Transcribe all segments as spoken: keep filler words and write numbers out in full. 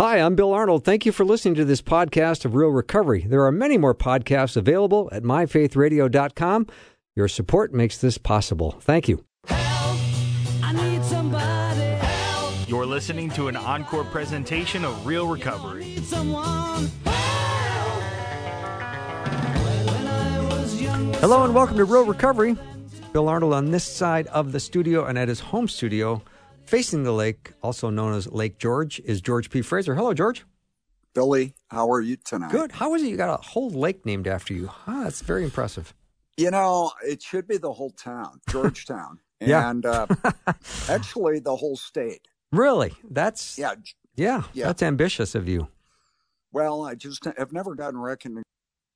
Hi, I'm Bill Arnold. Thank you for listening to this podcast of Real Recovery. There are many more podcasts available at my faith radio dot com. Your support makes this possible. Thank you. Help! I need somebody. Help! You're listening to an encore presentation of Real Recovery. I need someone. Help! When I was young, Hello and welcome to Real Recovery. Bill Arnold on this side of the studio and at his home studio, facing the lake, also known as Lake George, is George P. Fraser. Hello, George. Billy, how are you tonight? Good. How is it you got a whole lake named after you? Huh, that's very impressive. You know, it should be the whole town, Georgetown. Yeah. And uh, actually the whole state. Really? That's Yeah. yeah, Yeah. that's ambitious of you. Well, I just have never gotten recognition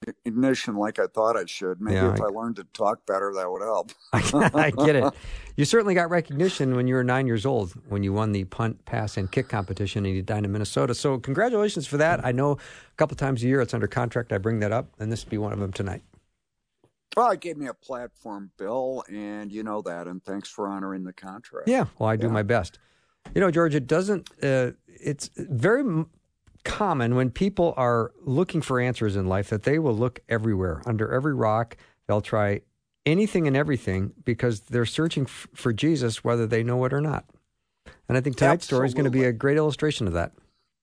like I thought I should. Maybe Yeah, if I- I learned to talk better, that would help. I get it. You certainly got recognition when you were nine years old, when you won the punt, pass, and kick competition in Edina, Minnesota. So congratulations for that. I know a couple times a year it's under contract. I bring that up, and this would be one of them tonight. Well, it gave me a platform, Bill, and you know that, and thanks for honoring the contract. Yeah, well, I do Yeah. my best. You know, George, it doesn't, uh, it's very m- common when people are looking for answers in life that they will look everywhere, under every rock. They'll try anything and everything because they're searching f- for Jesus, whether they know it or not. And I think tonight's story is going to be a great illustration of that.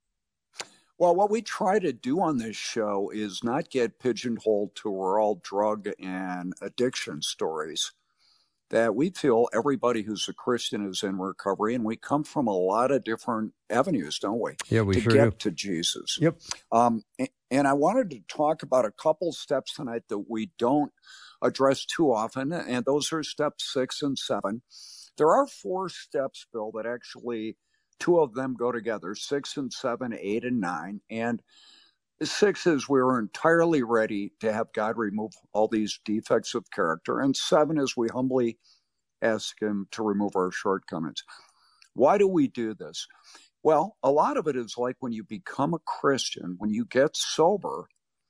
Well, what we try to do on this show is not get pigeonholed to we're all drug and addiction stories. That we feel everybody who's a Christian is in recovery, and we come from a lot of different avenues, don't we? Yeah, we to sure get do. to Jesus. Yep. Um, a- and I wanted to talk about a couple steps tonight that we don't address too often, and those are steps six and seven. There are four steps, Bill, that actually two of them go together, six and seven, eight and nine. And six is we were entirely ready to have God remove all these defects of character. And seven is we humbly ask him to remove our shortcomings. Why do we do this? Well, a lot of it is like when you become a Christian, when you get sober,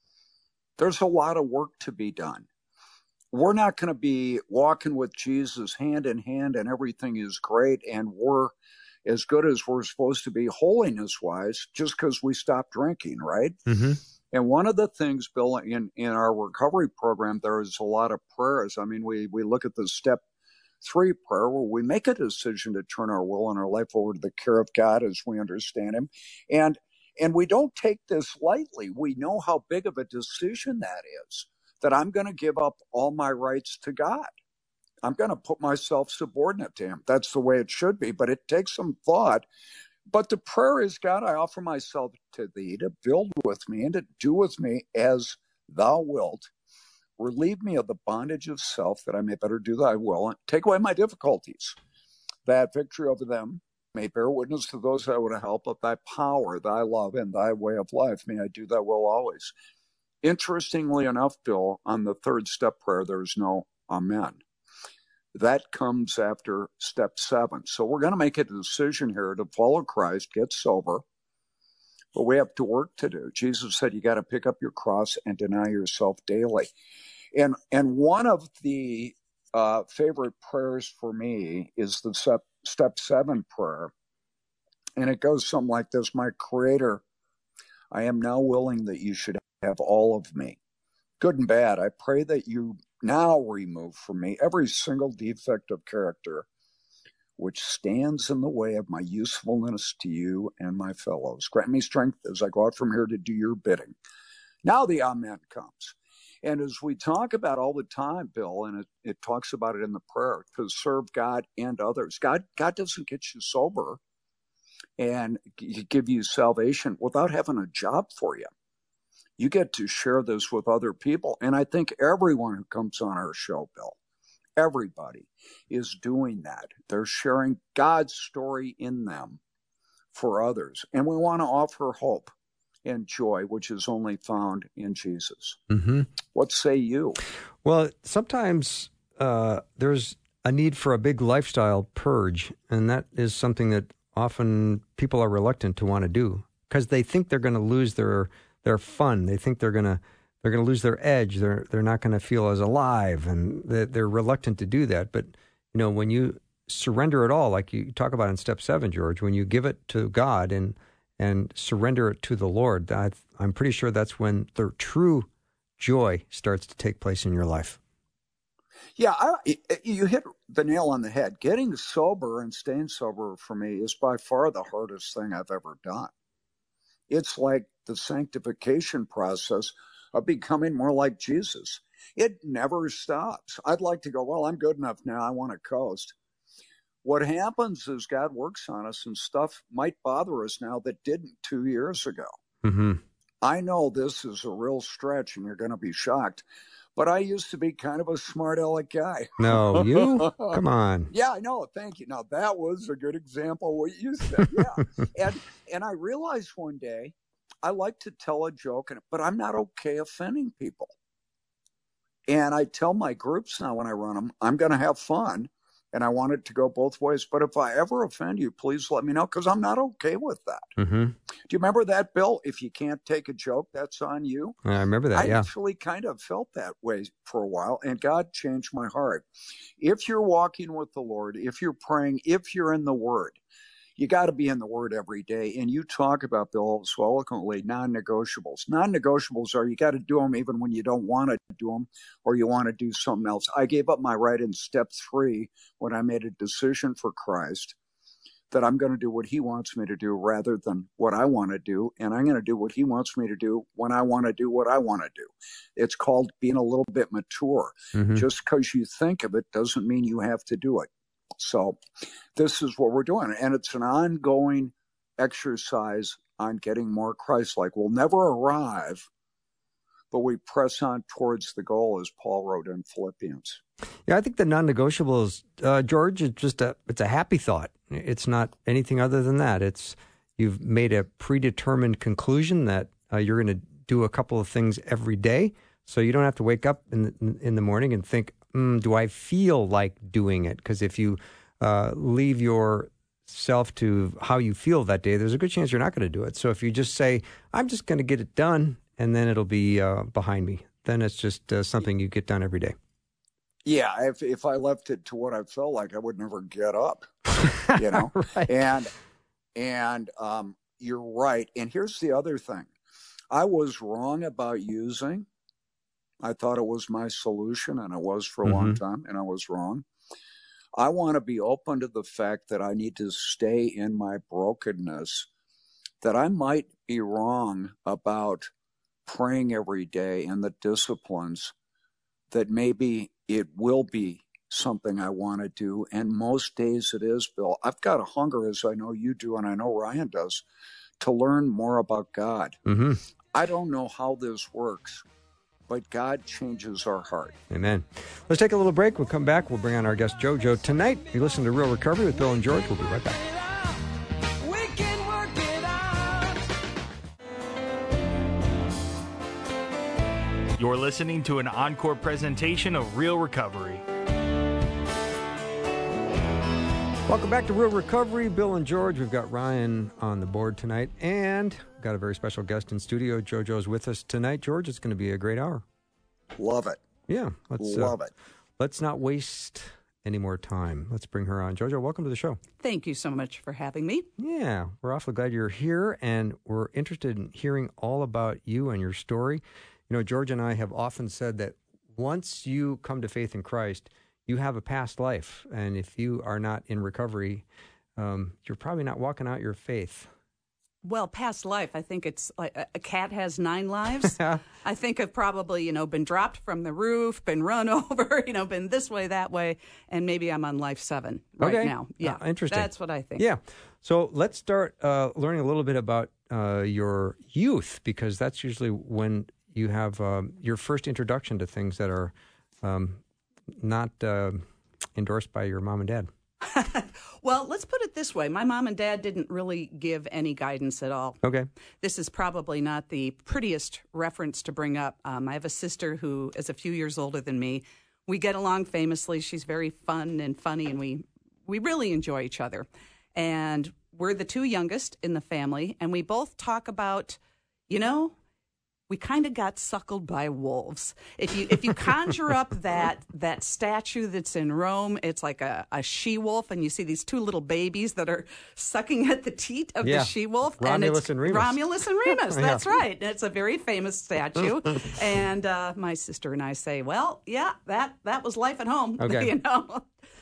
there's a lot of work to be done. We're not going to be walking with Jesus hand in hand and everything is great and we're as good as we're supposed to be holiness-wise just because we stopped drinking, right? Mm-hmm. And one of the things, Bill, in, in our recovery program, there is a lot of prayers. I mean, we, we look at the step three prayer where we make a decision to turn our will and our life over to the care of God as we understand him. And, and we don't take this lightly. We know how big of a decision that is, that I'm going to give up all my rights to God. I'm going to put myself subordinate to him. That's the way it should be, but it takes some thought. But the prayer is, God, I offer myself to thee to build with me and to do with me as thou wilt. Relieve me of the bondage of self that I may better do thy will and take away my difficulties, that victory over them may bear witness to those that I would help of thy power, thy love, and thy way of life. May I do thy will always. Interestingly enough, Bill, on the third step prayer, there's no amen. That comes after step seven. So we're going to make a decision here to follow Christ, get sober, but we have to work to do. Jesus said you got to pick up your cross and deny yourself daily. And and one of the uh, favorite prayers for me is the step, step seven prayer. And it goes something like this: My Creator, I am now willing that you should have all of me, good and bad. I pray that you now remove from me every single defect of character which stands in the way of my usefulness to you and my fellows. Grant me strength as I go out from here to do your bidding. Now the amen comes. And as we talk about all the time, Bill, and it, it talks about it in the prayer, to serve God and others. God, God doesn't get you sober and give you salvation without having a job for you. You get to share this with other people. And I think everyone who comes on our show, Bill, everybody is doing that. They're sharing God's story in them for others. And we want to offer hope and joy, which is only found in Jesus. Mm-hmm. What say you? Well, sometimes uh, there's a need for a big lifestyle purge, and that is something that often people are reluctant to want to do because they think they're going to lose their their fun. They think they're going to they're going to lose their edge. They're they're not going to feel as alive, and they're, they're reluctant to do that. But you know, when you surrender it all, like you talk about in step seven, George, when you give it to God and and surrender it to the Lord, I, I'm pretty sure that's when the true joy starts to take place in your life. Yeah, I, you hit the nail on the head. Getting sober and staying sober for me is by far the hardest thing I've ever done. It's like the sanctification process of becoming more like Jesus. It never stops. I'd like to go, well, I'm good enough now. I want to coast. What happens is God works on us, and stuff might bother us now that didn't two years ago. Mm-hmm. I know this is a real stretch, and you're going to be shocked, but I used to be kind of a smart aleck guy. No, you? Come on. Yeah, I know. Thank you. Now, that was a good example of what you said. Yeah. and and I realized one day I like to tell a joke, but I'm not okay offending people. And I tell my groups now when I run them, I'm going to have fun, and I want it to go both ways. But if I ever offend you, please let me know, because I'm not okay with that. Mm-hmm. Do you remember that, Bill? If you can't take a joke, that's on you. I remember that, I yeah. actually kind of felt that way for a while, and God changed my heart. If you're walking with the Lord, if you're praying, if you're in the Word, you got to be in the Word every day. And you talk about, Bill, so eloquently, non-negotiables. Non-negotiables are you got to do them even when you don't want to do them or you want to do something else. I gave up my right in step three when I made a decision for Christ that I'm going to do what he wants me to do rather than what I want to do. And I'm going to do what he wants me to do when I want to do what I want to do. It's called being a little bit mature. Mm-hmm. Just because you think of it doesn't mean you have to do it. So this is what we're doing. And it's an ongoing exercise on getting more Christ-like. We'll never arrive, but we press on towards the goal, as Paul wrote in Philippians. Yeah, I think the non-negotiables, uh, George, it's just a it's a happy thought. It's not anything other than that. It's you've made a predetermined conclusion that uh, you're going to do a couple of things every day, so you don't have to wake up in the, in the morning and think, mm, do I feel like doing it? Because if you uh, leave yourself to how you feel that day, there's a good chance you're not going to do it. So if you just say, I'm just going to get it done, and then it'll be uh, behind me, then it's just uh, something you get done every day. Yeah, if if I left it to what I felt like, I would never get up, you know. Right. And and um, you're right. And here's the other thing: I was wrong about using. I thought it was my solution, and it was for a mm-hmm. long time, and I was wrong. I want to be open to the fact that I need to stay in my brokenness. That I might be wrong about praying every day and the disciplines. That maybe it will be something I want to do. And most days it is, Bill. I've got a hunger, as I know you do, and I know Ryan does, to learn more about God. Mm-hmm. I don't know how this works, but God changes our heart. Amen. Let's take a little break. We'll come back. We'll bring on our guest, JoJo. Tonight, you listen to Real Recovery with Bill and George. We'll be right back. You're listening to an encore presentation of Real Recovery. Welcome back to Real Recovery. Bill and George. We've got Ryan on the board tonight, and we've got a very special guest in studio. JoJo's with us tonight. George, it's going to be a great hour. Love it. Yeah. Let's, Love uh, it. Let's not waste any more time. Let's bring her on. JoJo, welcome to the show. Thank you so much for having me. Yeah, we're awfully glad you're here, and we're interested in hearing all about you and your story. You know, George and I have often said that once you come to faith in Christ, you have a past life. And if you are not in recovery, um, you're probably not walking out your faith. Well, past life, I think it's like a cat has nine lives. I think I've probably, you know, been dropped from the roof, been run over, you know, been this way, that way, and maybe I'm on life seven right okay. now. Yeah, uh, interesting. That's what I think. Yeah. So let's start uh, learning a little bit about uh, your youth, because that's usually when you have um, your first introduction to things that are um, not uh, endorsed by your mom and dad. Well, let's put it this way. My mom and dad didn't really give any guidance at all. Okay. This is probably not the prettiest reference to bring up. Um, I have a sister who is a few years older than me. We get along famously. She's very fun and funny, and we, we really enjoy each other. And we're the two youngest in the family, and we both talk about, you know, we kind of got suckled by wolves. If you if you conjure up that that statue that's in Rome, it's like a, a she-wolf, and you see these two little babies that are sucking at the teat of Yeah. the she-wolf. Romulus and, it's and Remus. Romulus and Remus, Yeah. that's right. It's a very famous statue. And uh, my sister and I say, well, yeah, that, that was life at home, Okay. you know.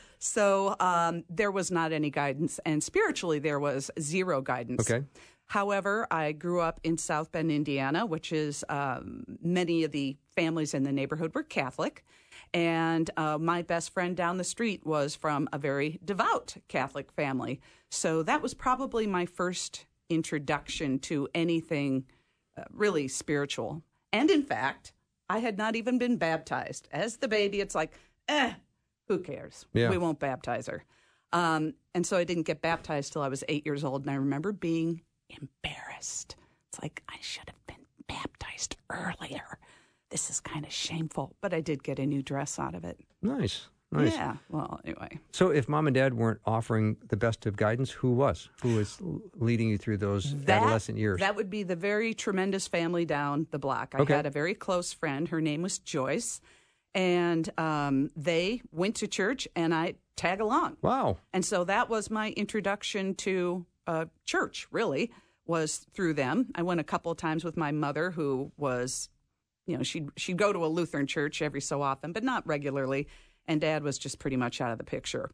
So um, there was not any guidance, and spiritually there was zero guidance. Okay. However, I grew up in South Bend, Indiana, which is um, many of the families in the neighborhood were Catholic. And uh, my best friend down the street was from a very devout Catholic family. So that was probably my first introduction to anything uh, really spiritual. And in fact, I had not even been baptized. As the baby, it's like, eh, who cares? Yeah. We won't baptize her. Um, and so I didn't get baptized till I was eight years old. And I remember being embarrassed. It's like, I should have been baptized earlier. This is kind of shameful. But I did get a new dress out of it. Nice. Nice. Yeah. Well, anyway. So if mom and dad weren't offering the best of guidance, who was? Who was l- leading you through those That, adolescent years? That would be the very tremendous family down the block. I Okay. had a very close friend. Her name was Joyce. And um, they went to church, and I tag along. Wow. And so that was my introduction to uh, church, really, was through them. I went a couple of times with my mother, who was, you know, she'd, she'd go to a Lutheran church every so often, but not regularly. And Dad was just pretty much out of the picture.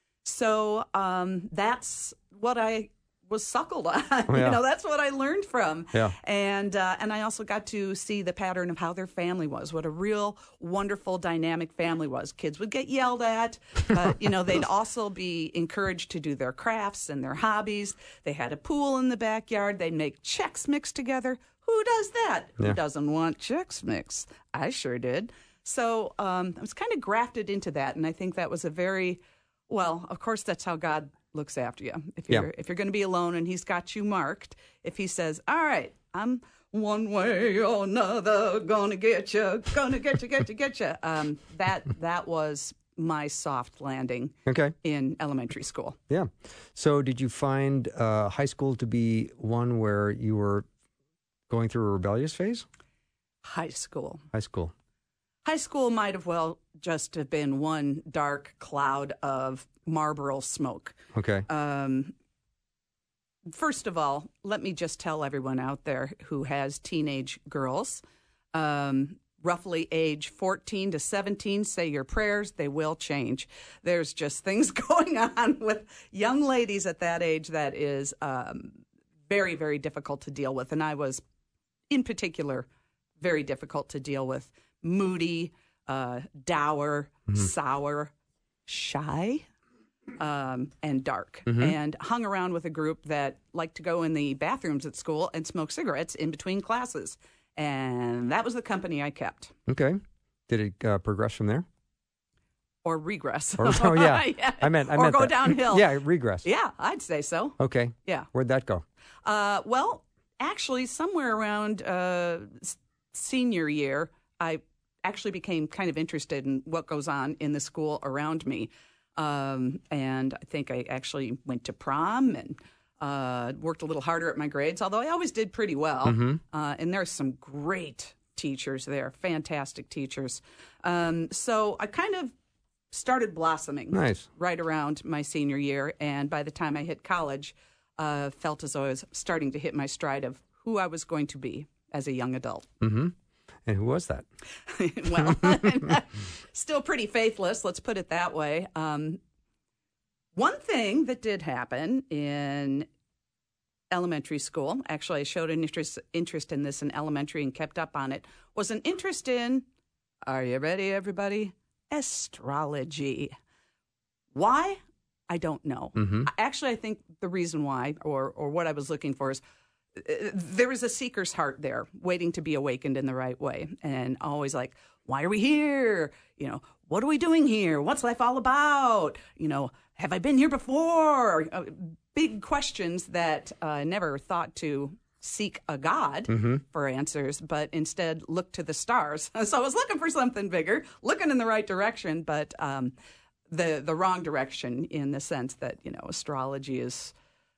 So um, that's what I was suckled on. yeah. You know, that's what I learned from. Yeah. And uh, and I also got to see the pattern of how their family was, what a real wonderful, dynamic family was. Kids would get yelled at, but, you know, they'd also be encouraged to do their crafts and their hobbies. They had a pool in the backyard. They'd make Chex Mix together. Who does that? Yeah. Who doesn't want Chex Mix? I sure did. So um, I was kind of grafted into that, and I think that was a very, well, of course, that's how God looks after you. If you're Yeah. if you're going to be alone and He's got you marked, if He says, "All right, I'm one way or another gonna get you, gonna get you, get you, get you," um, that that was my soft landing Okay. in elementary school. Yeah. So did you find uh, high school to be one where you were going through a rebellious phase? High school. High school. High school might have well just have been one dark cloud of Marlboro smoke. Okay. Um, first of all, let me just tell everyone out there who has teenage girls, um, roughly age fourteen to seventeen, say your prayers, they will change. There's just things going on with young ladies at that age that is um, very, very difficult to deal with. And I was, in particular, very difficult to deal with. Moody, uh, dour, sour, shy, um, and dark. And hung around with a group that liked to go in the bathrooms at school and smoke cigarettes in between classes. And that was the company I kept. Okay. Did it uh, progress from there? Or regress. Or, oh, yeah. I meant, I or meant go that. downhill. Yeah, regress. Yeah, I'd say so. Okay. Yeah. Where'd that go? Uh, well, actually, somewhere around uh, s- senior year, I actually became kind of interested in what goes on in the school around me. Um, and I think I actually went to prom and uh, worked a little harder at my grades, although I always did pretty well. Uh, and there's some great teachers there, fantastic teachers. Um, so I kind of started blossoming Nice. right around my senior year. And by the time I hit college, uh, felt as though I was starting to hit my stride of who I was going to be as a young adult. Mm-hmm. And who was that? Well, still pretty faithless, let's put it that way. Um, one thing that did happen in elementary school, actually I showed an interest, interest in this in elementary and kept up on it, was an interest in, are you ready, everybody? Astrology. Why? I don't know. Mm-hmm. Actually, I think the reason why, or or what I was looking for is, there was a seeker's heart there waiting to be awakened in the right way. And always like, why are we here? You know, what are we doing here? What's life all about? You know, have I been here before? Uh, big questions that I uh, never thought to seek a God Mm-hmm. for answers, but instead look to the stars. So I was looking for something bigger, looking in the right direction, but um, the, the wrong direction in the sense that, you know, astrology is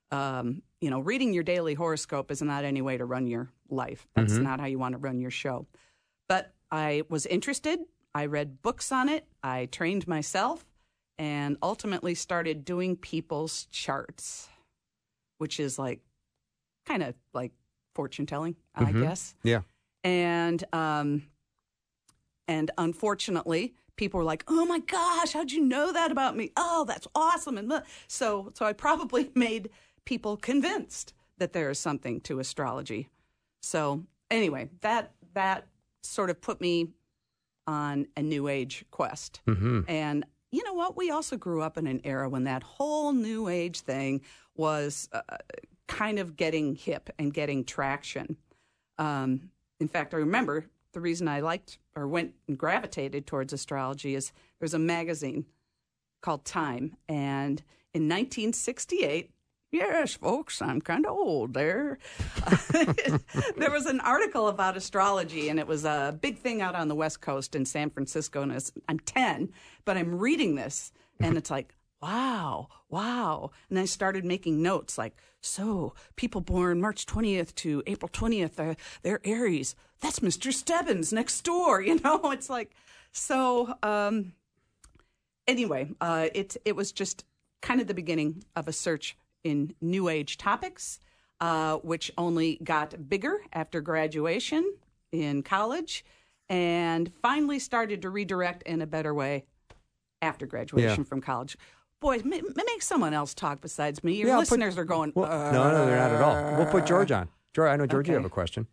um, you know, reading your daily horoscope is not any way to run your life. That's Mhm. not how you want to run your show. But I was interested. I read books on it. I trained myself and ultimately started doing people's charts, which is like kind of like fortune telling, I Mhm. guess. Yeah. And um, and unfortunately, people were like, "Oh my gosh, how'd you know that about me? Oh, that's awesome!" And so, so I probably made people convinced that there is something to astrology. So anyway, that that sort of put me on a new age quest. Mm-hmm. And you know what? We also grew up in an era when that whole new age thing was uh, kind of getting hip and getting traction. Um, in fact, I remember the reason I liked or went and gravitated towards astrology is there's a magazine called Time. And in nineteen sixty-eight, yes, folks, I'm kind of old there. There was an article about astrology, and it was a big thing out on the West Coast in San Francisco. And it's, I'm ten, but I'm reading this, and it's like, wow, wow. And I started making notes like, so people born March twentieth to April twentieth, uh, they're Aries. That's Mister Stebbins next door, you know? It's like, so um, anyway, uh, it, it was just kind of the beginning of a search in New Age topics, uh, which only got bigger after graduation in college and finally started to redirect in a better way after graduation Yeah. from college. Boy, ma- ma- make someone else talk besides me. Your Yeah, I'll put- listeners are going, Well, uh, no, no, they're not at all. We'll put George on. George, I know, George, you Okay. have a question.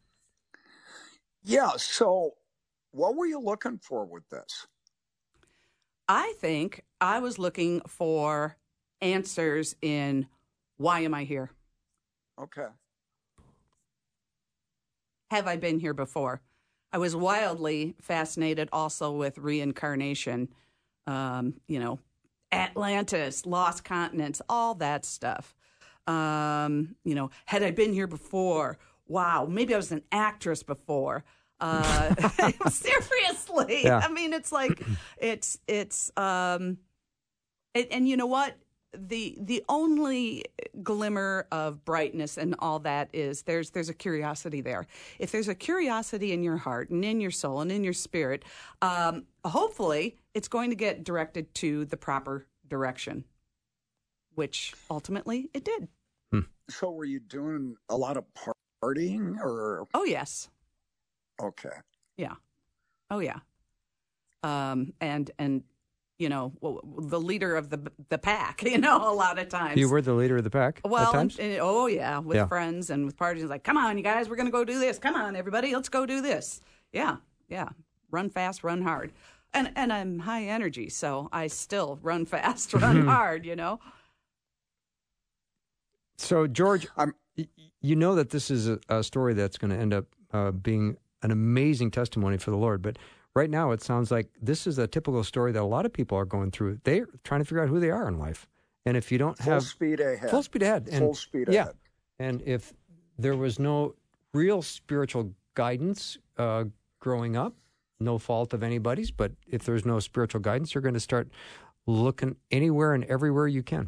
Yeah. So, what were you looking for with this? I think I was looking for answers in why am I here? Okay. Have I been here before? I was wildly fascinated also with reincarnation, um, you know, Atlantis, lost continents, all that stuff. Um, you know, had I been here before? Wow, maybe I was an actress before. Uh, seriously, Yeah. I mean, it's like it's it's um, and, and you know what? The the only glimmer of brightness and all that is there's there's a curiosity there. If there's a curiosity in your heart and in your soul and in your spirit, um, hopefully it's going to get directed to the proper direction, which ultimately it did. So, were you doing a lot of partying or? Oh yes, Okay. yeah, oh yeah, um, and and you know well, the leader of the the pack. You know, a lot of times You were the leader of the pack at Well, times? and- and- oh yeah, with Yeah. friends and with parties, like, come on, you guys, we're gonna go do this. Come on, everybody, let's go do this. Yeah, yeah. Run fast, run hard, and and I'm high energy, so I still run fast, run hard. You know. So, George, I'm- y- you know that this is a, a story that's going to end up uh, being an amazing testimony for the Lord. But right now, it sounds like this is a typical story that a lot of people are going through. They're trying to figure out who they are in life. And if you don't Full have speed ahead. full speed ahead, and, Full speed yeah, ahead. and if there was no real spiritual guidance uh, growing up, no fault of anybody's, but if there's no spiritual guidance, you're going to start looking anywhere and everywhere you can.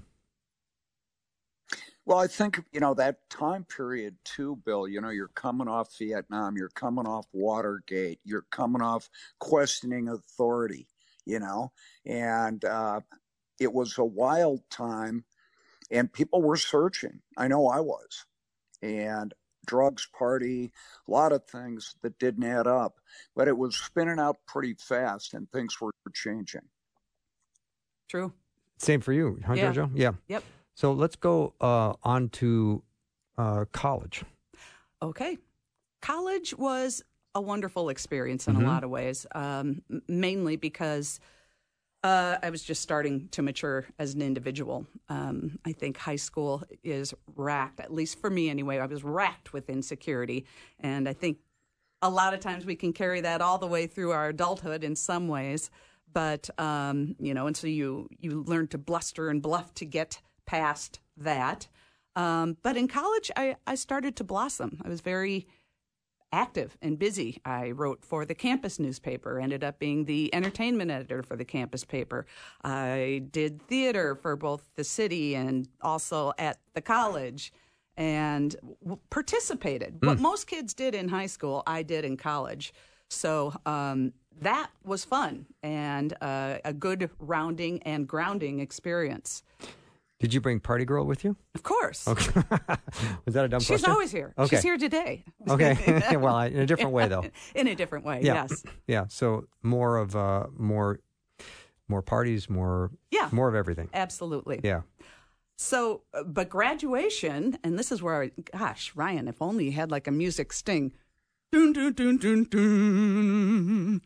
Well, I think, you know, that time period too, Bill, you know, you're coming off Vietnam, you're coming off Watergate, you're coming off questioning authority, you know, and uh, it was a wild time and people were searching. I know I was. And drugs, party, a lot of things that didn't add up, but it was spinning out pretty fast and things were changing. True. Same for you, huh, Yeah. Jojo? Yeah. Yep. So let's go uh, on to uh, college. Okay. College was a wonderful experience in Mhm. a lot of ways, um, m- mainly because uh, I was just starting to mature as an individual. Um, I think high school is racked, at least for me anyway, I was racked with insecurity. And I think a lot of times we can carry that all the way through our adulthood in some ways. But, um, you know, and so you, you learn to bluster and bluff to get past that. Um, but in college, I, I started to blossom. I was very active and busy. I wrote for the campus newspaper, ended up being the entertainment editor for the campus paper. I did theater for both the city and also at the college, and w- participated. Mm. What most kids did in high school, I did in college. So um, that was fun and uh, a good rounding and grounding experience. Did you bring Party Girl with you? Of course. Okay. Was that a dumb She's question? always here. Okay. She's here today. Okay. Well, I, in a different way, though. In a different way, yeah. yes. Yeah. So more of uh, more, more parties, more, yeah. more of everything. Absolutely. Yeah. So, but graduation, and this is where, I, gosh, Ryan, if only you had like a music sting. Dun, dun, dun, dun, dun.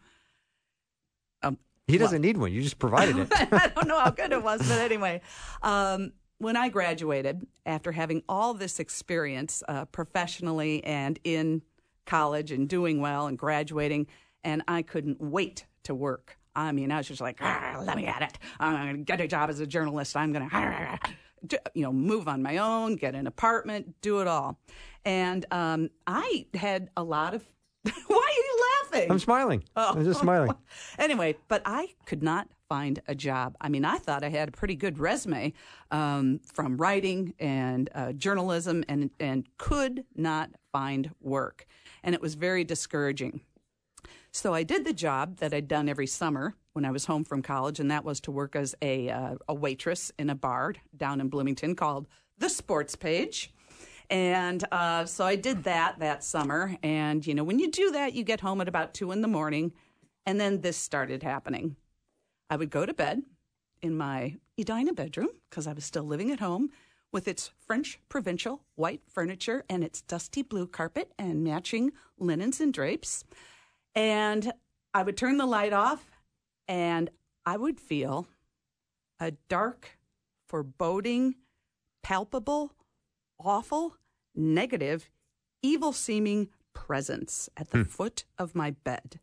Um, He doesn't well, need one. You just provided it. I don't know how good it was, but anyway. Um, when I graduated, after having all this experience uh, professionally and in college and doing well and graduating, and I couldn't wait to work. I mean, I was just like, ah, let me at it. I'm going to get a job as a journalist. I'm going to, you know, move on my own, get an apartment, do it all. And um, I had a lot of, why are you laughing? I'm smiling. Oh. I'm just smiling. Anyway, but I could not find a job. I mean, I thought I had a pretty good resume um, from writing and uh, journalism and, and could not find work. And it was very discouraging. So I did the job that I'd done every summer when I was home from college, and that was to work as a, uh, a waitress in a bar down in Bloomington called The Sports Page. And uh, so I did that that summer. And, you know, when you do that, you get home at about two in the morning. And then this started happening. I would go to bed in my Edina bedroom, because I was still living at home, with its French provincial white furniture and its dusty blue carpet and matching linens and drapes. And I would turn the light off, and I would feel a dark, foreboding, palpable, awful, negative, evil-seeming presence at the hmm. foot of my bed.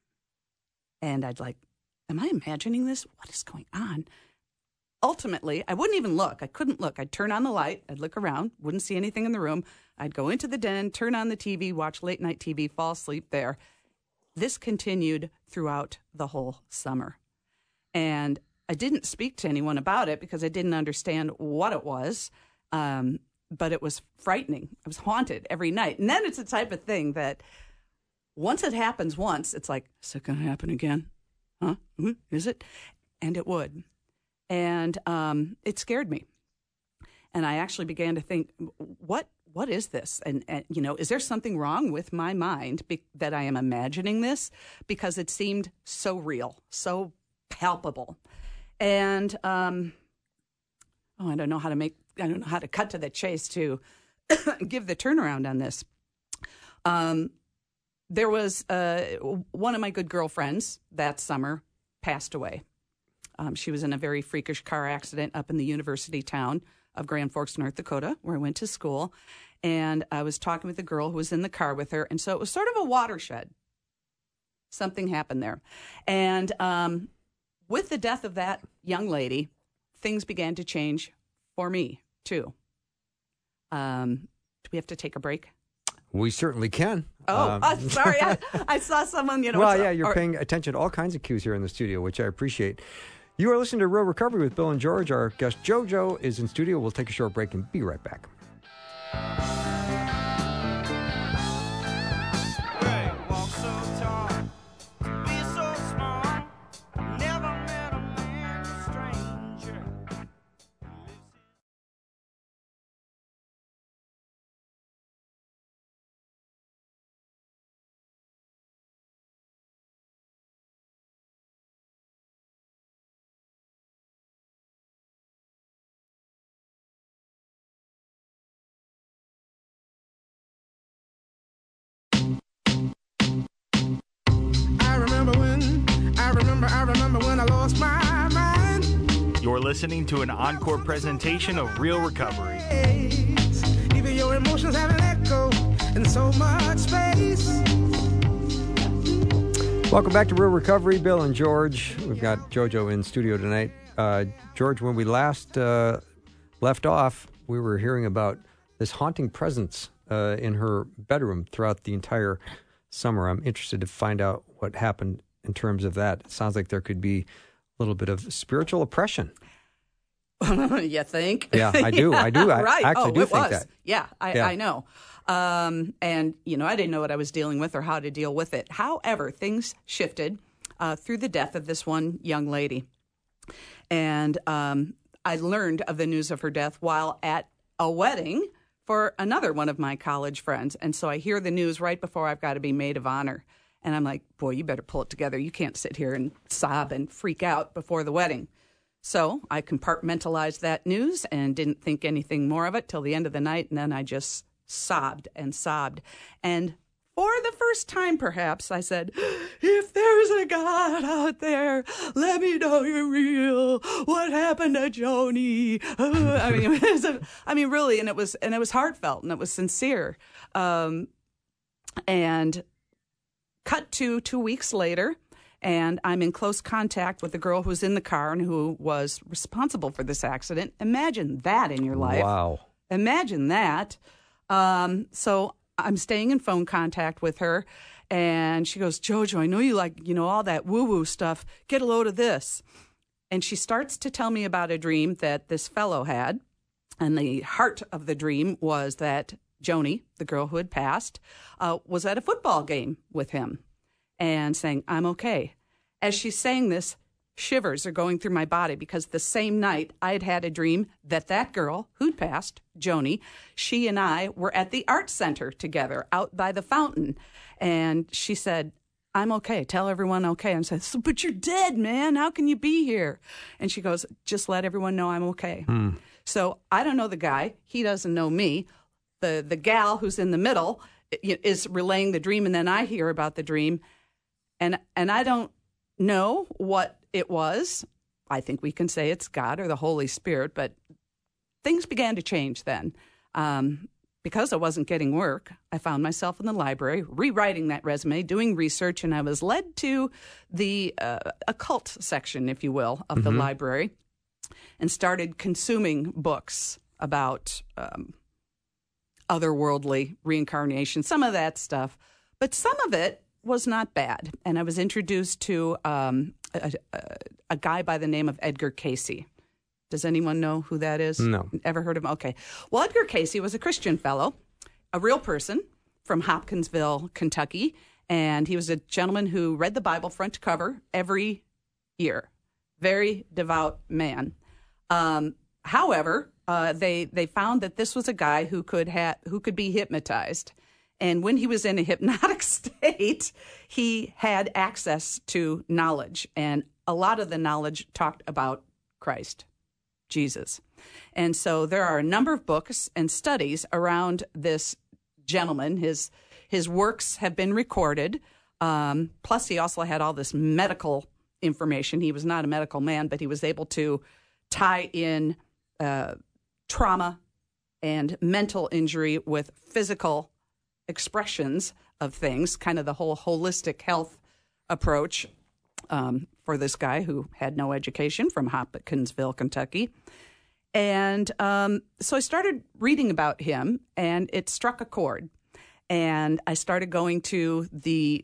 And I'd like, am I imagining this? What is going on? Ultimately, I wouldn't even look. I couldn't look. I'd turn on the light. I'd look around. Wouldn't see anything in the room. I'd go into the den, turn on the T V, watch late-night T V, fall asleep there. This continued throughout the whole summer. And I didn't speak to anyone about it because I didn't understand what it was. Um, but it was frightening. I was haunted every night. And then it's the type of thing that once it happens once, it's like, is it going to happen again? Huh? Is it? And it would. And um, it scared me. And I actually began to think, what what is this? And, and you know, is there something wrong with my mind be- that I am imagining this? Because it seemed so real, so palpable. And um, oh, I don't know how to make, I don't know how to cut to the chase to give the turnaround on this. Um, there was uh, one of my good girlfriends that summer passed away. Um, she was in a very freakish car accident up in the university town of Grand Forks, North Dakota, where I went to school. And I was talking with a girl who was in the car with her. And so it was sort of a watershed. Something happened there. And um, with the death of that young lady, things began to change for me, too. Um, do we have to take a break? We certainly can. Oh, um, uh, sorry. I, I saw someone, you know. Well, yeah, you're or, paying attention to all kinds of cues here in the studio, which I appreciate. You are listening to Real Recovery with Bill and George. Our guest JoJo is in studio. We'll take a short break and be right back. You're listening to an encore presentation of Real Recovery. Even your emotions have an echo in so much space. Welcome back to Real Recovery, Bill and George. We've got JoJo in studio tonight. Uh, George, when we last uh, left off, we were hearing about this haunting presence uh, in her bedroom throughout the entire summer. I'm interested to find out what happened in terms of that. It sounds like there could be a little bit of spiritual oppression. You think? Yeah, I do. I do. I right. actually oh, do it think was. that. Yeah, I, Yeah. I know. Um, and, you know, I didn't know what I was dealing with or how to deal with it. However, things shifted uh, through the death of this one young lady. And um, I learned of the news of her death while at a wedding for another one of my college friends. And so I hear the news right before I've got to be maid of honor. And I'm like, boy, you better pull it together. You can't sit here and sob and freak out before the wedding. So I compartmentalized that news and didn't think anything more of it till the end of the night. And then I just sobbed and sobbed. And for the first time, perhaps, I said, if there's a God out there, let me know you're real. What happened to Joni? Uh, I mean, it was a, I mean, really, and it was, and it was heartfelt and it was sincere. Um, and cut to two weeks later, and I'm in close contact with the girl who was in the car and who was responsible for this accident. Imagine that in your life. Wow. Imagine that. Um, so I'm staying in phone contact with her, and she goes, Jojo, I know you like, you know, all that woo-woo stuff. Get a load of this. And she starts to tell me about a dream that this fellow had, and the heart of the dream was that Joni, the girl who had passed, uh, was at a football game with him and saying, I'm okay. As she's saying this, shivers are going through my body because the same night I had had a dream that that girl who'd passed, Joni, she and I were at the art center together out by the fountain. And she said, I'm okay. Tell everyone okay. I said, so, but you're dead, man. How can you be here? And she goes, just let everyone know I'm okay. Hmm. So I don't know the guy. He doesn't know me. The the gal who's in the middle is relaying the dream, and then I hear about the dream. And and I don't know what it was. I think we can say it's God or the Holy Spirit, but things began to change then. Um, because I wasn't getting work, I found myself in the library, rewriting that resume, doing research, and I was led to the uh, occult section, if you will, of mm-hmm. the library, and started consuming books about um, otherworldly reincarnation, some of that stuff. But some of it was not bad. And I was introduced to um, a, a, a guy by the name of Edgar Cayce. Does anyone know who that is? No. Ever heard of him? Okay. Well, Edgar Cayce was a Christian fellow, a real person from Hopkinsville, Kentucky. And he was a gentleman who read the Bible front to cover every year. Very devout man. Um, however, uh, they they found that this was a guy who could ha- who could be hypnotized. And when he was in a hypnotic state, he had access to knowledge. And a lot of the knowledge talked about Christ, Jesus. And so there are a number of books and studies around this gentleman. His his works have been recorded. Um, plus, he also had all this medical information. He was not a medical man, but he was able to tie in uh, trauma and mental injury with physical expressions of things, kind of the whole holistic health approach um, for this guy who had no education from Hopkinsville, Kentucky. And um, so I started reading about him, and it struck a chord. And I started going to the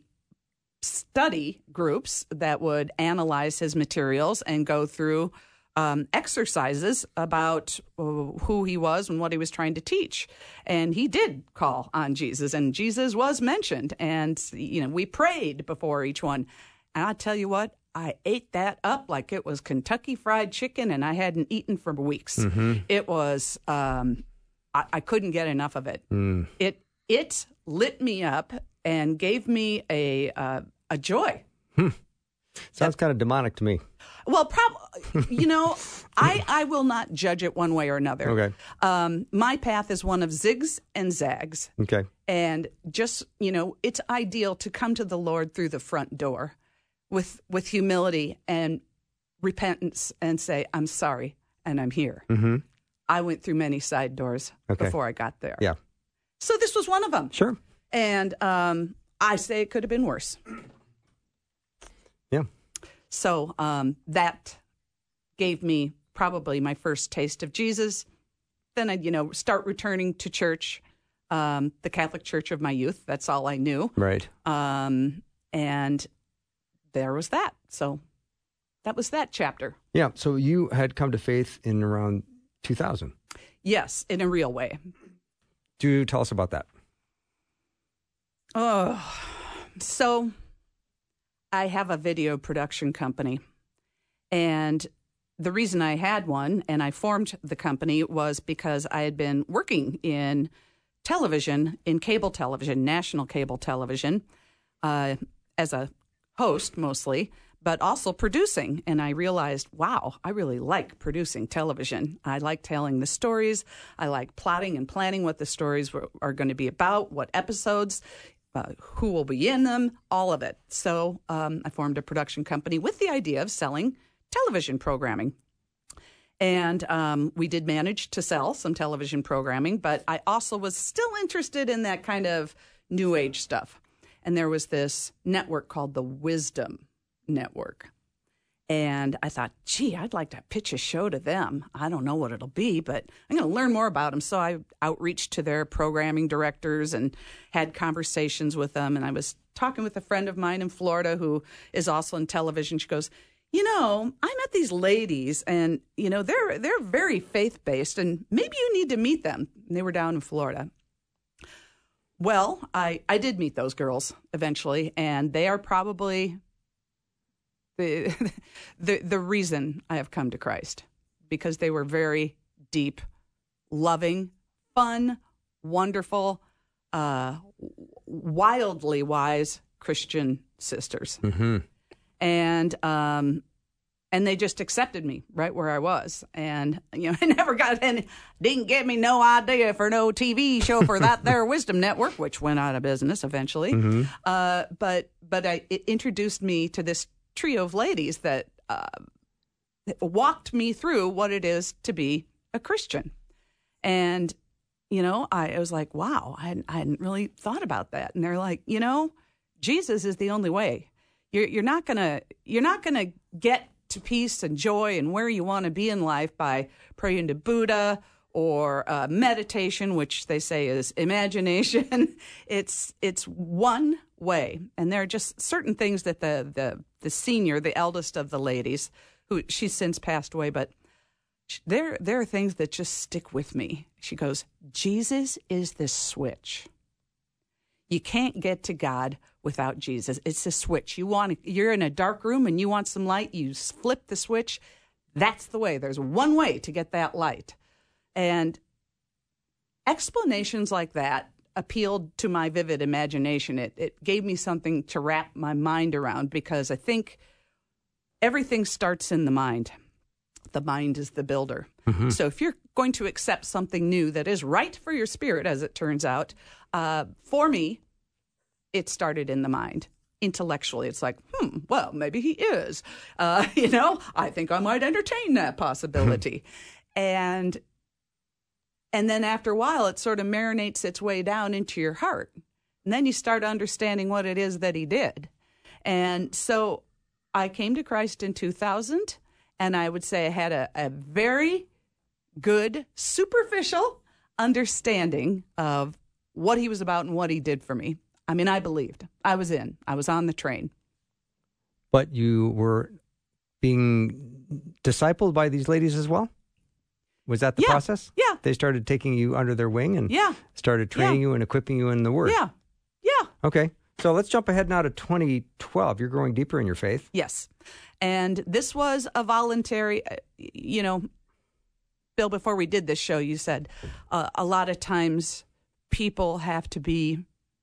study groups that would analyze his materials and go through um, exercises about uh, who he was and what he was trying to teach. And he did call on Jesus, and Jesus was mentioned. And, you know, we prayed before each one. And I'll tell you what, I ate that up like it was Kentucky Fried Chicken, and I hadn't eaten for weeks. Mm-hmm. It was, um, I, I couldn't get enough of it. Mm. It it lit me up and gave me a uh, a joy. Hmm. Sounds kind of demonic to me. Well, prob- you know, I, I will not judge it one way or another. Okay. Um, my path is one of zigs and zags. Okay. And just, you know, it's ideal to come to the Lord through the front door with with humility and repentance and say, I'm sorry, and I'm here. Mm-hmm. I went through many side doors okay. before I got there. Yeah. So this was one of them. Sure. And um, I say it could have been worse. Yeah. So um, that gave me probably my first taste of Jesus. Then I'd, you know, start returning to church um, the Catholic Church of my youth. That's all I knew. Right. Um, and there was that. So that was that chapter. Yeah. So you had come to faith in around two thousand. Yes, in a real way. Do tell us about that. Oh, so I have a video production company. And the reason I had one and I formed the company was because I had been working in television, in cable television, national cable television, uh, as a host mostly, but also producing. And I realized, wow, I really like producing television. I like telling the stories. I like plotting and planning what the stories were, are going to be about, what episodes, uh, who will be in them, all of it. So um, I formed a production company with the idea of selling television programming. And um, we did manage to sell some television programming, but I also was still interested in that kind of new age stuff. And there was this network called the Wisdom Network. And I thought, gee, I'd like to pitch a show to them. I don't know what it'll be, but I'm going to learn more about them. So I outreached to their programming directors and had conversations with them. And I was talking with a friend of mine in Florida who is also in television. She goes, you know, I met these ladies and, you know, they're they're very faith-based and maybe you need to meet them. And they were down in Florida. Well, I, I did meet those girls eventually, and they are probably the, the the reason I have come to Christ, because they were very deep, loving, fun, wonderful, uh, wildly wise Christian sisters. Mm-hmm. And um, and they just accepted me right where I was. And, you know, I never got any, didn't get me no idea for no T V show for that there Wisdom Network, which went out of business eventually. Mm-hmm. Uh, but but I, it introduced me to this trio of ladies that uh, walked me through what it is to be a Christian. And, you know, I, I was like, wow, I hadn't, I hadn't really thought about that. And they're like, you know, Jesus is the only way. You're, you're not gonna you're not gonna get to peace and joy and where you want to be in life by praying to Buddha or uh, meditation, which they say is imagination. it's it's one way, and there are just certain things that the the the senior, the eldest of the ladies, who she's since passed away, but there there are things that just stick with me. She goes, Jesus is the switch. You can't get to God without Jesus. It's a switch. You want to, you're in a dark room and you want some light, you flip the switch. That's the way. There's one way to get that light. And explanations like that appealed to my vivid imagination. It it gave me something to wrap my mind around, because I think everything starts in the mind. The mind is the builder. Mm-hmm. So if you're going to accept something new that is right for your spirit, as it turns out, uh, for me, it started in the mind. Intellectually, it's like, hmm, well, maybe he is. Uh, you know, I think I might entertain that possibility. and and then after a while, it sort of marinates its way down into your heart. And then you start understanding what it is that he did. And so I came to Christ in two thousand, and I would say I had a, a very good, superficial understanding of what he was about and what he did for me. I mean, I believed. I was in. I was on the train. But you were being discipled by these ladies as well? Was that the yeah. process? Yeah. They started taking you under their wing and yeah. started training yeah. you and equipping you in the Word? Yeah. Yeah. Okay. So let's jump ahead now to twenty twelve. You're growing deeper in your faith. Yes. And this was a voluntary, you know, Bill, before we did this show, you said uh, a lot of times people have to be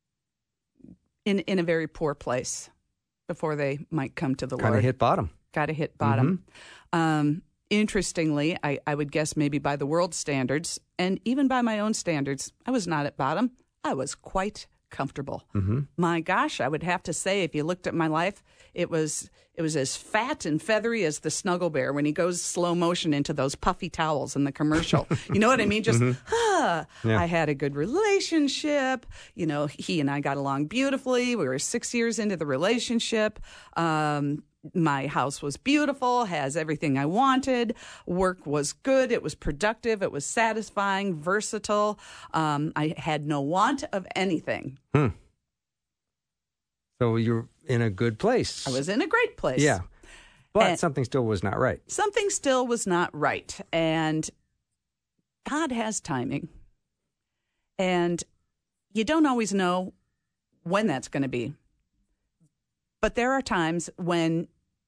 in in a very poor place before they might come to the Kind Lord. of hit bottom. Got to hit bottom. Mm-hmm. Um, interestingly, I, I would guess maybe by the world standards and even by my own standards, I was not at bottom. I was quite comfortable. Mm-hmm. My gosh, I would have to say, if you looked at my life, it was it was as fat and feathery as the Snuggle Bear when he goes slow motion into those puffy towels in the commercial. You know what I mean? Just, mm-hmm. ah, yeah. I had a good relationship. You know, he and I got along beautifully. We were six years into the relationship. Um, my house was beautiful, has everything I wanted. Work was good. It was productive. It was satisfying, versatile. Um, I had no want of anything. Hmm. So you're in a good place. I was in a great place. Yeah. But And something still was not right. something still was not right. And God has timing. And you don't always know when that's going to be. But there are times when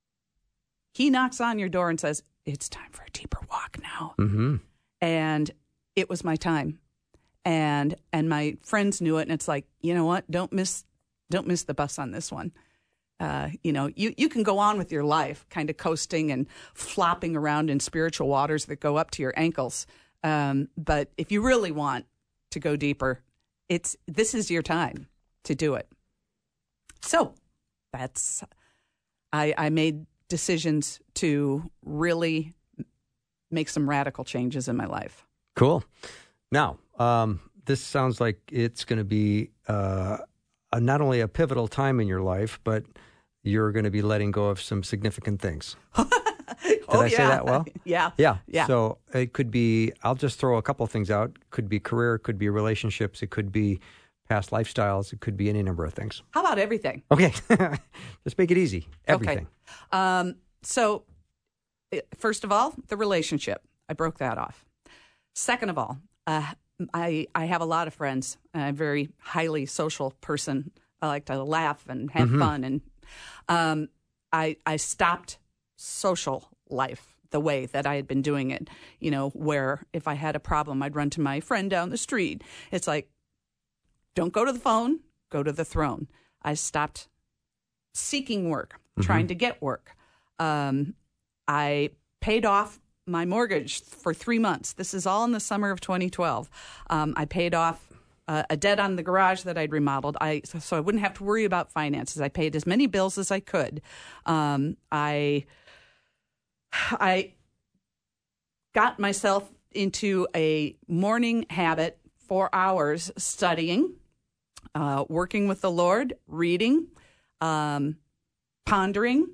he knocks on your door and says, it's time for a deeper walk now. Mm-hmm. And it was my time. And and my friends knew it. And it's like, you know what? Don't miss don't miss the bus on this one. Uh, you know, you, you can go on with your life kind of coasting and flopping around in spiritual waters that go up to your ankles. Um, but if you really want to go deeper, it's this is your time to do it. So that's I, I made decisions to really make some radical changes in my life. Cool. Now, um, this sounds like it's going to be uh, a, not only a pivotal time in your life, but you're going to be letting go of some significant things. Did oh, I yeah. say that well? Yeah. Yeah. Yeah. So it could be, I'll just throw a couple of things out. It could be career, it could be relationships, it could be past lifestyles, it could be any number of things. How about everything? Okay. Just make it easy. Everything. Okay. Um, so, first of all, the relationship. I broke that off. Second of all, uh, I I have a lot of friends. I'm a very highly social person. I like to laugh and have Mm-hmm. fun. And um, I I stopped social life the way that I had been doing it, you know, where if I had a problem, I'd run to my friend down the street. It's like, don't go to the phone, go to the throne. I stopped seeking work, Mm-hmm. trying to get work. Um, I paid off my mortgage for three months. This is all in the summer of twenty twelve. Um, I paid off uh, a debt on the garage that I'd remodeled. I so, so I wouldn't have to worry about finances. I paid as many bills as I could. Um, I I got myself into a morning habit, four hours studying, uh, working with the Lord, reading, um, pondering,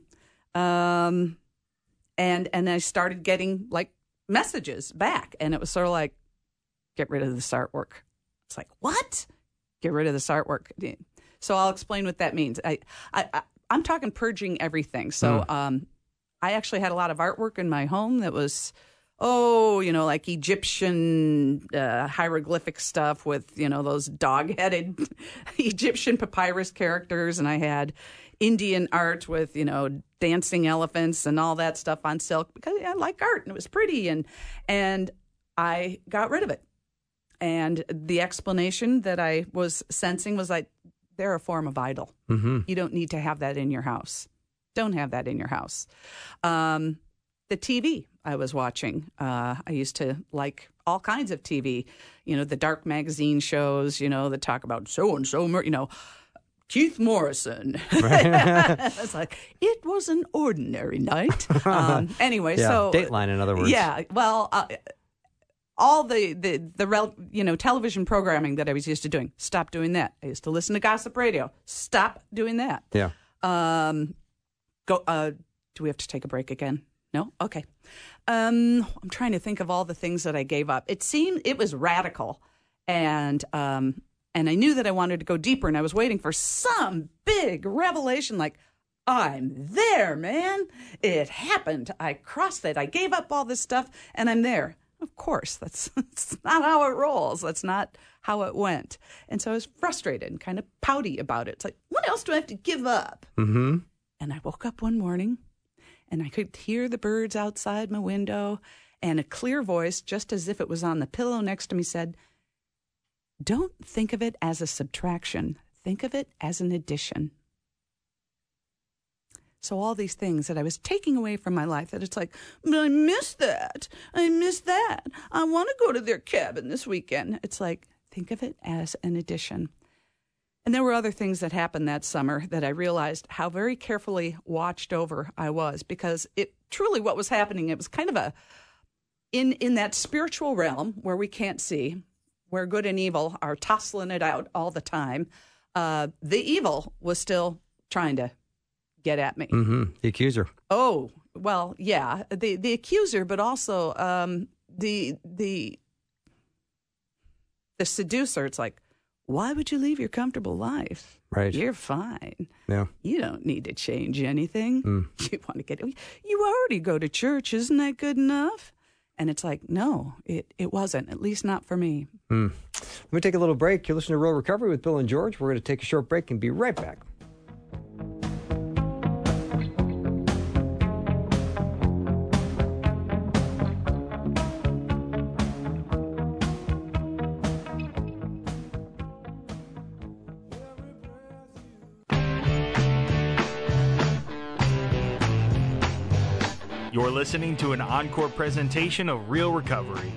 um, and and I started getting like messages back, and it was sort of like, get rid of this artwork. It's like, what? Get rid of this artwork. So I'll explain what that means. I, I, I I'm talking purging everything. So Mm. um, I actually had a lot of artwork in my home that was, oh, you know, like Egyptian uh, hieroglyphic stuff with, you know, those dog-headed Egyptian papyrus characters. And I had Indian art with, you know, dancing elephants and all that stuff on silk because I like art and it was pretty. And, and I got rid of it. And the explanation that I was sensing was like, they're a form of idol. Mm-hmm. You don't need to have that in your house. Don't have that in your house. Um, the T V I was watching, uh, I used to like all kinds of T V, you know, the dark magazine shows, you know, that talk about so-and-so, you know, Keith Morrison. It's like, it was an ordinary night. Um, anyway, Yeah, so. Dateline, in other words. Yeah, well, uh, all the, the, the rel, you know, television programming that I was used to doing, stop doing that. I used to listen to gossip radio. Stop doing that. Yeah. Um, go. Uh, do we have to take a break again? No? Okay. Um, I'm trying to think of all the things that I gave up. It seemed it was radical, and um, and I knew that I wanted to go deeper, and I was waiting for some big revelation, like, I'm there, man. It happened. I crossed it. I gave up all this stuff, and I'm there. Of course, that's, that's not how it rolls. That's not how it went. And so I was frustrated and kind of pouty about it. It's like, what else do I have to give up? Mm-hmm. And I woke up one morning, and I could hear the birds outside my window, and a clear voice, just as if it was on the pillow next to me, said, don't think of it as a subtraction. Think of it as an addition. So all these things that I was taking away from my life, that it's like, but I miss that. I miss that. I want to go to their cabin this weekend. It's like, think of it as an addition. And there were other things that happened that summer that I realized how very carefully watched over I was, because it truly what was happening, it was kind of a, in, in that spiritual realm where we can't see, where good and evil are tussling it out all the time, uh, the evil was still trying to get at me. Mm-hmm. The accuser. Oh, well, yeah, the the accuser, but also um, the the the seducer. It's like, why would you leave your comfortable life? Right. You're fine. Yeah. You don't need to change anything. Mm. You want to get, you already go to church. Isn't that good enough? And it's like, no, it, it wasn't, at least not for me. Mm. Let me take a little break. You're listening to Real Recovery with Bill and George. We're going to take a short break and be right back. You're listening to an encore presentation of Real Recovery.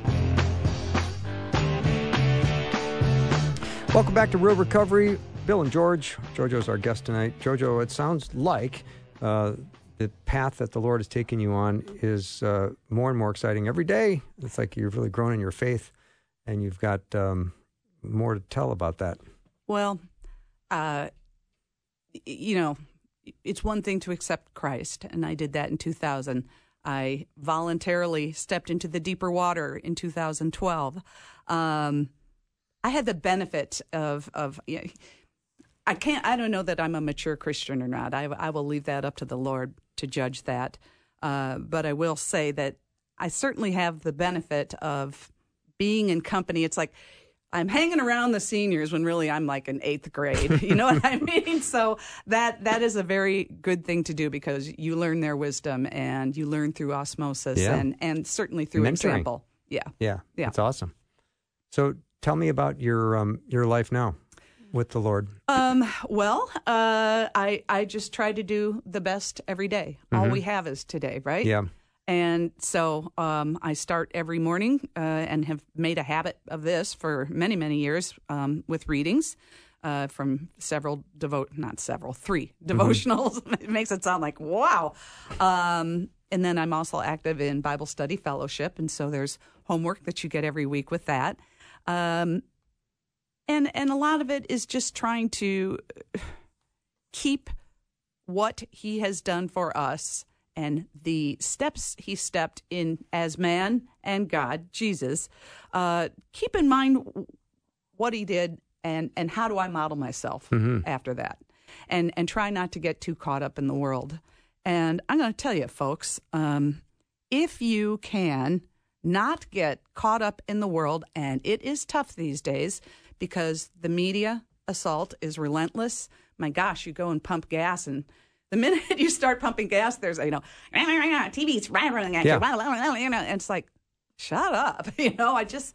Welcome back to Real Recovery. Bill and George. Jojo's our guest tonight. Jojo, it sounds like uh, the path that the Lord has taken you on is uh, more and more exciting every day. It's like you've really grown in your faith, and you've got um, more to tell about that. Well, uh, you know, it's one thing to accept Christ, and I did that in two thousand. I voluntarily stepped into the deeper water in two thousand twelve. Um, I had the benefit of, of you know, I can't, I don't know that I'm a mature Christian or not. I, I will leave that up to the Lord to judge that. Uh, but I will say that I certainly have the benefit of being in company. It's like, I'm hanging around the seniors when really I'm like in eighth grade. You know what I mean? So that that is a very good thing to do because you learn their wisdom and you learn through osmosis Yeah. and, and certainly through Mentoring. example. Yeah. Yeah, Yeah. That's awesome. So tell me about your um, your life now with the Lord. Um, well, uh, I I just try to do the best every day. All we have is today, right? Yeah. And so um, I start every morning uh, and have made a habit of this for many, many years um, with readings uh, from several, devote not several, three devotionals. It makes it sound like, wow. Um, and then I'm also active in Bible Study Fellowship. And so there's homework that you get every week with that. Um, and, and a lot of it is just trying to keep what he has done for us and the steps he stepped in as man and God, Jesus, uh, keep in mind what he did and, and how do I model myself Mm-hmm. after that. And, and try not to get too caught up in the world. And I'm going to tell you, folks, um, if you can not get caught up in the world, and it is tough these days because the media assault is relentless. My gosh, you go and pump gas and the minute you start pumping gas, there's, you know, T V's running at you. You know, and it's like, shut up. You know, I just,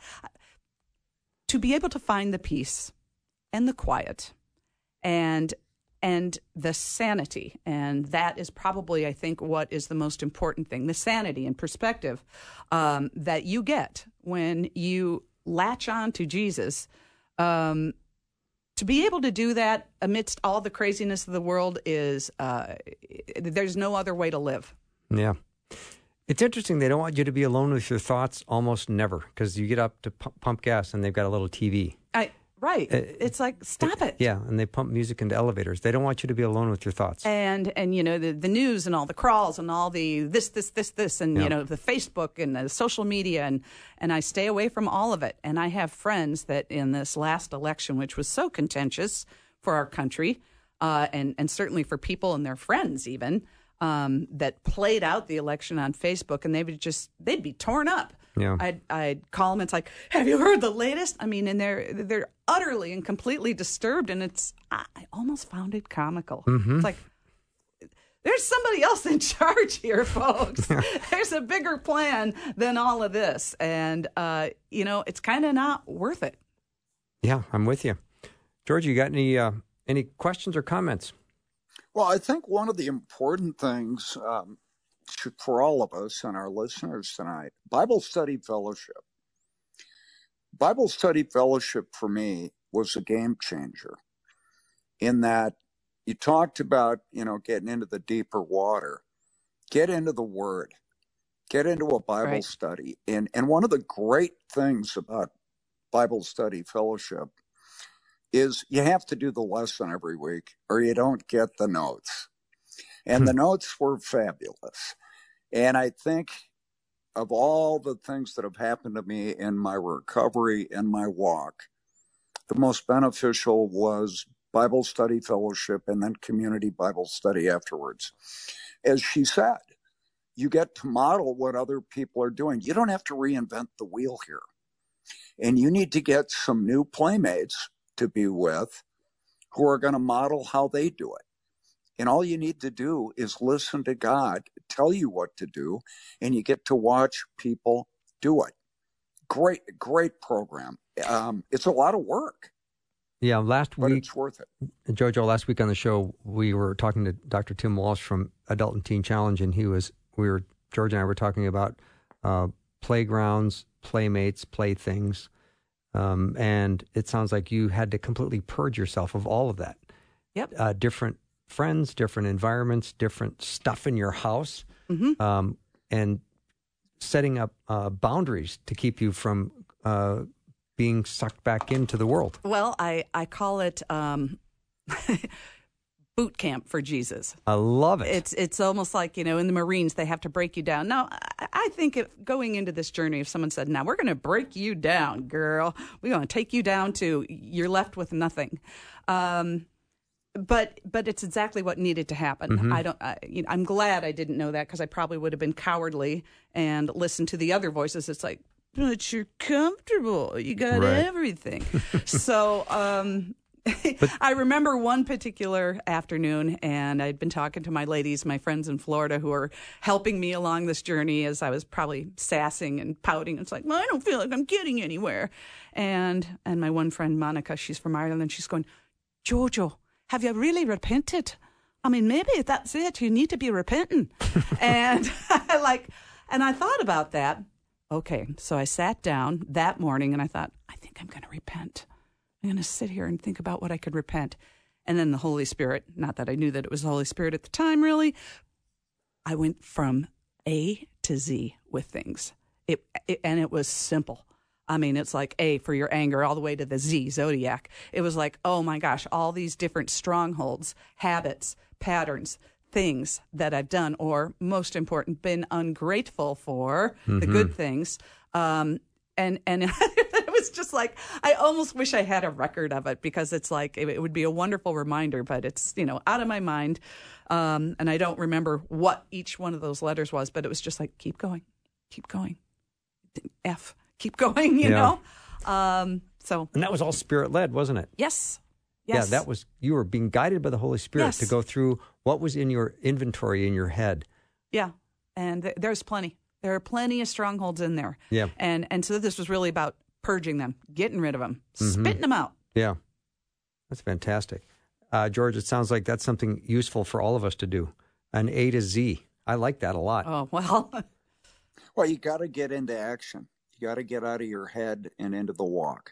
to be able to find the peace and the quiet and, and the sanity, and that is probably, I think, what is the most important thing, the sanity and perspective um, that you get when you latch on to Jesus. Um To be able to do that amidst all the craziness of the world is, uh, there's no other way to live. Yeah. It's interesting. They don't want you to be alone with your thoughts almost never because you get up to pu- pump gas and they've got a little T V. I, right. Uh, it's like, stop it. Yeah, and they pump music into elevators. They don't want you to be alone with your thoughts. And, and you know, the, the news and all the crawls and all the this, this, this, this, and, Yep. you know, the Facebook and the social media, and, and I stay away from all of it. And I have friends that in this last election, which was so contentious for our country, uh, and, and certainly for people and their friends even, um, that played out the election on Facebook, and they would just, they'd be torn up. Yeah. I'd, I'd call them. It's like, have you heard the latest? I mean, and they're they're utterly and completely disturbed, and it's I almost found it comical. Mm-hmm. It's like there's somebody else in charge here, folks. There's a bigger plan than all of this, and uh, you know, it's kind of not worth it. Yeah, I'm with you, George. You got any uh, any questions or comments? Well, I think one of the important things um, for all of us and our listeners tonight, Bible Study Fellowship. Bible Study Fellowship for me was a game changer in that you talked about, you know, getting into the deeper water, get into the Word, get into a Bible Right. study. And, and one of the great things about Bible Study Fellowship is you have to do the lesson every week or you don't get the notes. And the notes were fabulous. And I think of all the things that have happened to me in my recovery and my walk, the most beneficial was Bible study fellowship and then community Bible study afterwards. As she said, you get to model what other people are doing. You don't have to reinvent the wheel here. And you need to get some new playmates to be with who are going to model how they do it. And all you need to do is listen to God tell you what to do, and you get to watch people do it. Great, great program. Um, it's a lot of work. Yeah, last but week, it's worth it. Jojo, last week on the show, we were talking to Doctor Tim Walsh from Adult and Teen Challenge, and he was, we were, George and I were talking about uh, playgrounds, playmates, playthings, um, and it sounds like you had to completely purge yourself of all of that. Yep. Uh, different friends, different environments, different stuff in your house, mm-hmm. um, and setting up uh, boundaries to keep you from uh, being sucked back into the world. Well, I, I call it um, boot camp for Jesus. I love it. It's it's almost like, you know, in the Marines, they have to break you down. Now, I, I think if going into this journey, if someone said, now we're going to break you down, girl, we're going to take you down to you're left with nothing. Um, but but it's exactly what needed to happen. Mm-hmm. I don't. I, you know, I'm glad I didn't know that, because I probably would have been cowardly and listened to the other voices. It's like, but you're comfortable. You got right. everything. so um, but, I remember one particular afternoon, and I'd been talking to my ladies, my friends in Florida, who are helping me along this journey as I was probably sassing and pouting. It's like, well, I don't feel like I'm getting anywhere. And and my one friend, Monica, she's from Ireland, and she's going, Jojo, have you really repented? I mean, maybe that's it. You need to be repenting. and I like, and I thought about that. Okay, so I sat down that morning and I thought, I think I'm going to repent. I'm going to sit here and think about what I could repent. And then the Holy Spirit, not that I knew that it was the Holy Spirit at the time, really, I went from A to Z with things. It, it and it was simple. I mean, it's like A for your anger all the way to the Z, zodiac. It was like, oh my gosh, all these different strongholds, habits, patterns, things that I've done, or most important, been ungrateful for, mm-hmm. the good things. Um, and and it was just like, I almost wish I had a record of it, because it's like, it, it would be a wonderful reminder, but it's, you know, out of my mind. Um, and I don't remember what each one of those letters was, but it was just like, keep going, keep going. F, keep going, you yeah. know? Um, so. And that was all Spirit-led, wasn't it? Yes. Yeah, Yes. that was, you were being guided by the Holy Spirit yes. to go through what was in your inventory in your head. Yeah, and th- there's plenty. There are plenty of strongholds in there. Yeah. And and so this was really about purging them, getting rid of them, mm-hmm. spitting them out. Yeah, that's fantastic. Uh, George, it sounds like that's something useful for all of us to do, an A to Z. I like that a lot. Oh, well. Well, you got to get into action. You got to get out of your head and into the walk.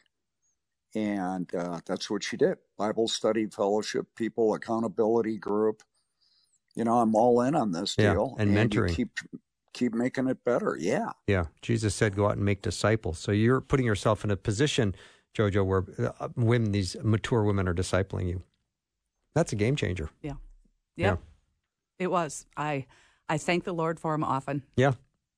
And uh, that's what she did. Bible study, fellowship, people, accountability group. You know, I'm all in on this yeah, deal. And, and mentoring. You keep, keep making it better. Yeah. Yeah. Jesus said, go out and make disciples. So you're putting yourself in a position, Jojo, where uh, women, these mature women are discipling you. That's a game changer. Yeah. Yeah. yeah. It was. I I thank the Lord for him often. Yeah.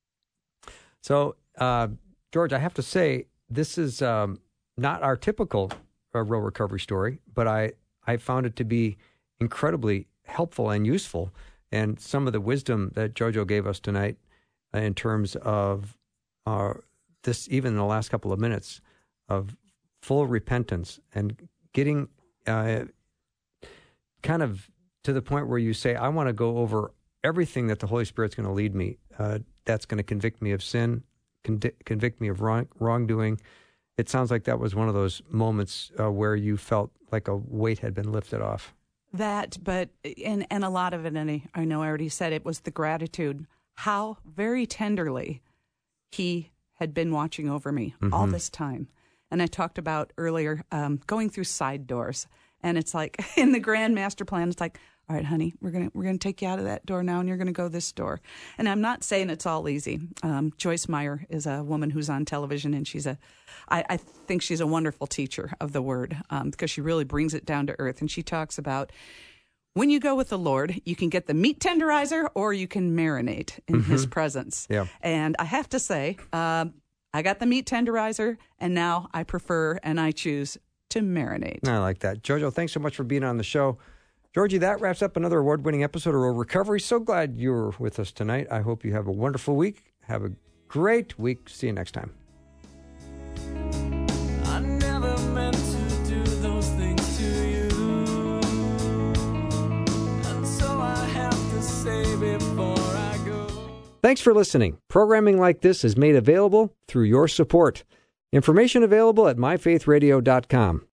So, uh, George, I have to say, this is... Um, not our typical uh, real recovery story, but I, I found it to be incredibly helpful and useful. And some of the wisdom that Jojo gave us tonight uh, in terms of uh, this, even in the last couple of minutes, of full repentance and getting uh, kind of to the point where you say, I want to go over everything that the Holy Spirit's going to lead me. Uh, that's going to convict me of sin, con- convict me of wrong, wrongdoing. It sounds like that was one of those moments uh, where you felt like a weight had been lifted off. That, but, and, and a lot of it, and I, I know I already said it, was the gratitude, how very tenderly he had been watching over me mm-hmm. all this time. And I talked about earlier um, going through side doors. And it's like, in the grand master plan, it's like, all right, honey, we're gonna we're gonna take you out of that door now, and you're gonna go this door. And I'm not saying it's all easy. Um, Joyce Meyer is a woman who's on television, and she's a, I, I think she's a wonderful teacher of the Word um, because she really brings it down to earth. And she talks about when you go with the Lord, you can get the meat tenderizer or you can marinate in Mm-hmm. his presence. Yeah. And I have to say, um, I got the meat tenderizer, and now I prefer and I choose to marinate. I like that. Jojo, thanks so much for being on the show. Georgie, that wraps up another award-winning episode of Real Recovery. So glad you were with us tonight. I hope you have a wonderful week. Have a great week. See you next time. I never meant to do those things to you, and so I have to say before I go. Thanks for listening. Programming like this is made available through your support. Information available at my faith radio dot com.